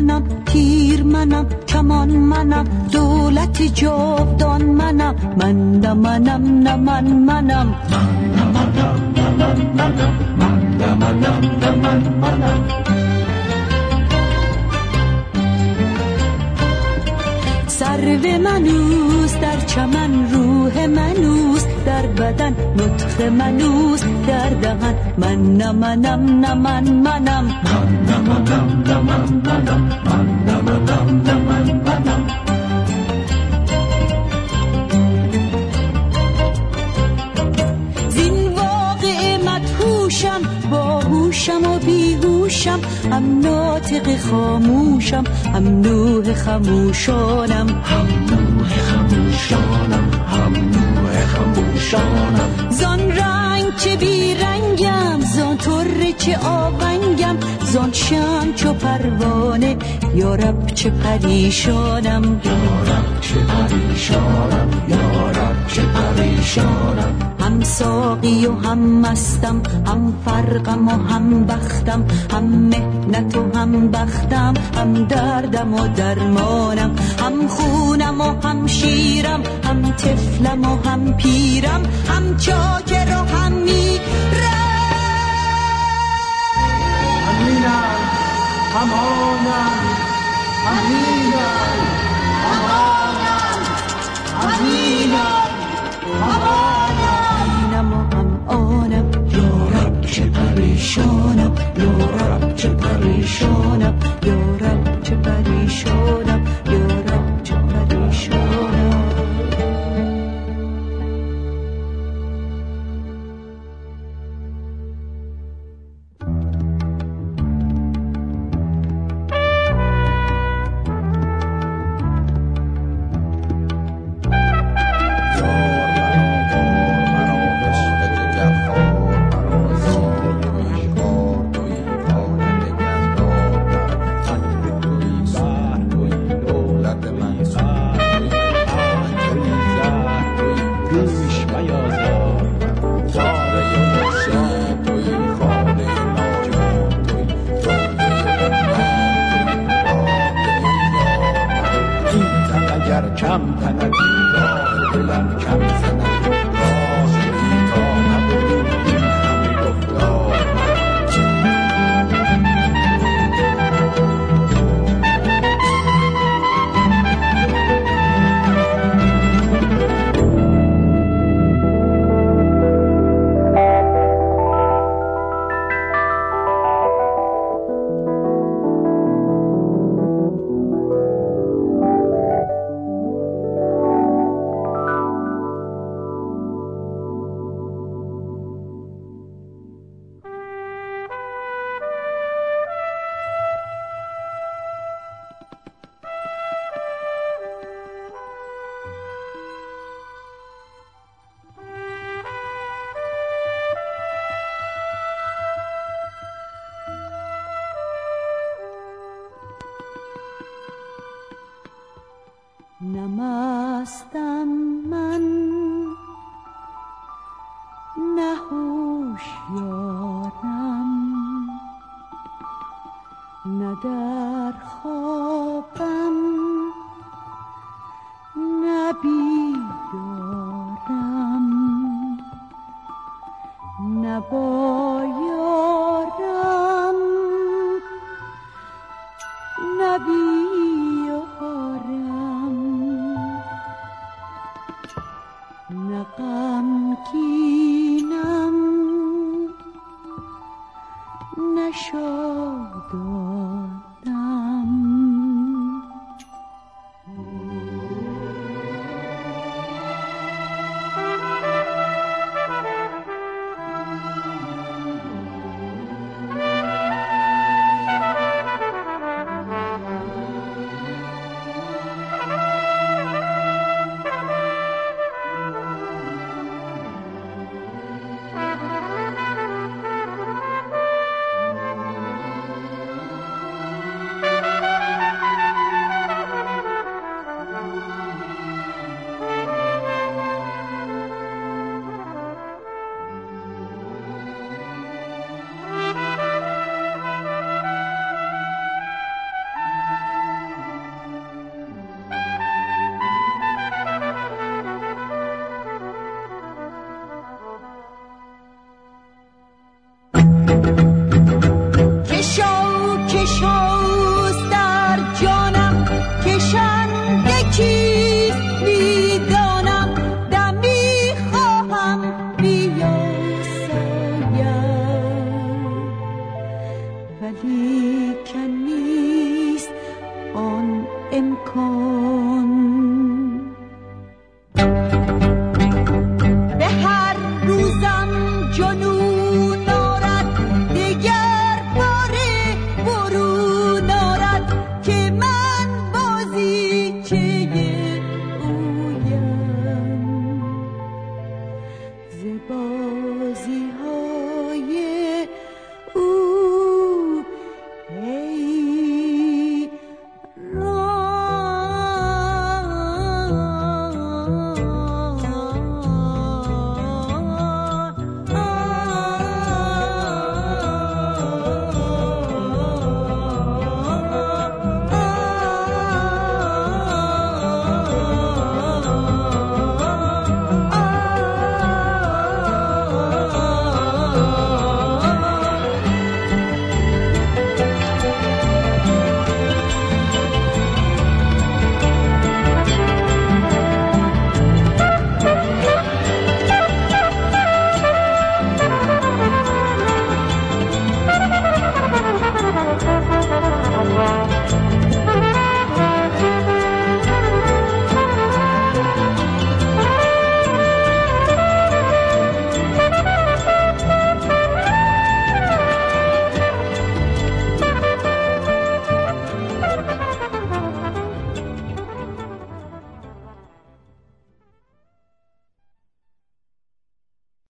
منم، تیر منم، کمان منم، دولت جاودان منم. من نه منم نه من منم، من نه منم نه من منم، من نه منم نه من منم. سرو منوست در چمن، روح منوست در بدن، نطق منوست در دهن. من نه منم نه من منم، من نه منم نه من منم، من نه منم نه من منم. زین واقع مدهوشم، باهوشم و بیهوشم، هم ناطق خاموشم، هم نوح خموشانم، هم نوح خموشانم، هم نوح خموشانم. زان رنگ چه بی رنگم، زان طره چه آونگم، زان شمع چو پروانه، یا رب چه پریشانم، یا رب چه پریشانم، یا رب چه پریشانم. هم ساقی و هم مستم، هم فرقم و هم بختم، هم مهنت و هم بختم، هم دردم و درمانم. هم خونم و هم شیرم، هم طفلم و هم پیرم، هم چاکر و هم میرم. همینم همانم، همینم همانم، همینم همانم و هم آنم. یا رب چه پریشانم، یا رب چه پریشانم، یا رب چه پریشانم، یا رب چه پریشانم. نمستم من، نه هوشیارم، نه در خوابم، نه بیدارم، نه با یارم، نه بیارم، نه غمگینم، نه شادم. ولی کن نیست آن امکان